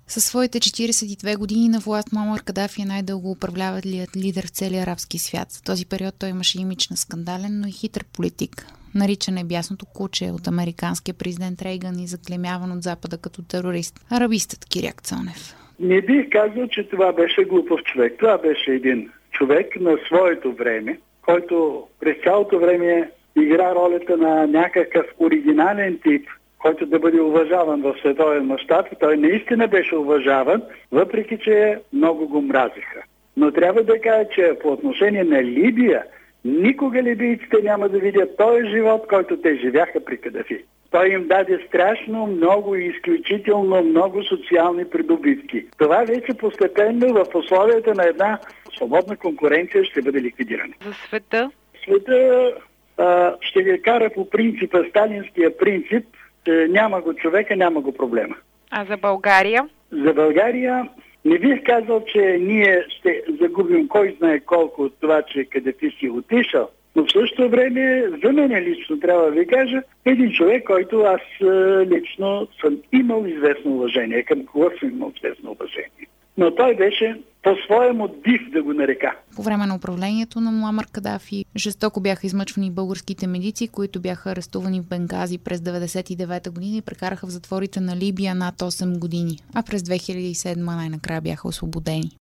Със своите 42 години на власт Муамар Кадафи е най-дълго управлявалият лидер в целия арабски свят. В този период той имаше имидж на скандален, но и хитър политик. Наричан е бясното куче от американския президент Рейган и заклеймяван от Запада като терорист. Арабистът Киряк Цонев. Не бих казал, че това беше глупав човек. Това беше един човек на своето време, който през цялото време игра ролята на някакъв оригинален тип, който да бъде уважаван в световен мащаб. Той наистина беше уважаван, въпреки че много го мразиха. Но трябва да кажа, че по отношение на Либия, никога либийците няма да видят този живот, който те живяха при Кадафи. Той им даде страшно много и изключително много социални придобивки. Това вече постепенно в условията на една свободна конкуренция ще бъде ликвидирано. За света? Света ще ги кара по принципа, сталинския принцип, няма го човека, няма го проблема. А за България? За България не бих казал, че ние ще загубим кой знае колко от това, че Кадафи си отишъл. Но в същото време, за мен лично трябва да ви кажа, един човек, който аз лично съм имал известно уважение, към кого съм имал известно уважение. Но той беше по-своему див, да го нарека. По време на управлението на Муамар Кадафи жестоко бяха измъчвани българските медици, които бяха арестувани в Бенгази през 1999 година и прекараха в затворите на Либия над 8 години, а през 2007 най-накрая бяха освободени.